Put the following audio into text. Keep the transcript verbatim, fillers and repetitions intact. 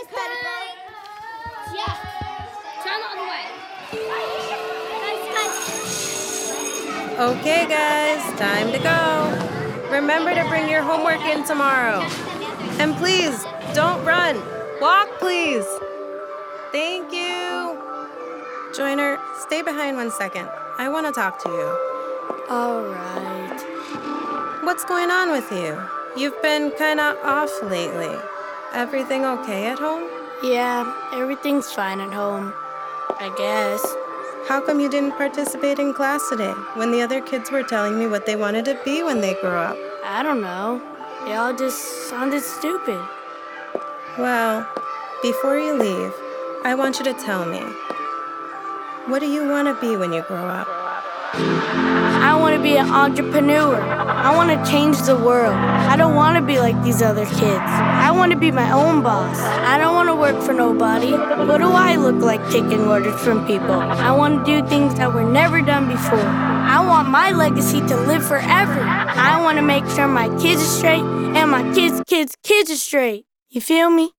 Yeah. Turn on the way. Okay, guys, time to go. Remember to bring your homework in tomorrow. And please, don't run. Walk, please. Thank you. Joiner, stay behind one second. I want to talk to you. All right. What's going on with you? You've been kind of off lately. Everything okay at home? Yeah, everything's fine at home, I guess. How come you didn't participate in class today when the other kids were telling me what they wanted to be when they grow up? I don't know. They all just sounded stupid. Well, before you leave, I want you to tell me, what do you want to be when you grow up? I want to be an entrepreneur. I want to change the world. I don't want to be like these other kids. I want to be my own boss. I don't want to work for nobody. What do I look like taking orders from people? I want to do things that were never done before. I want my legacy to live forever. I want to make sure my kids are straight and my kids' kids' kids are straight. You feel me?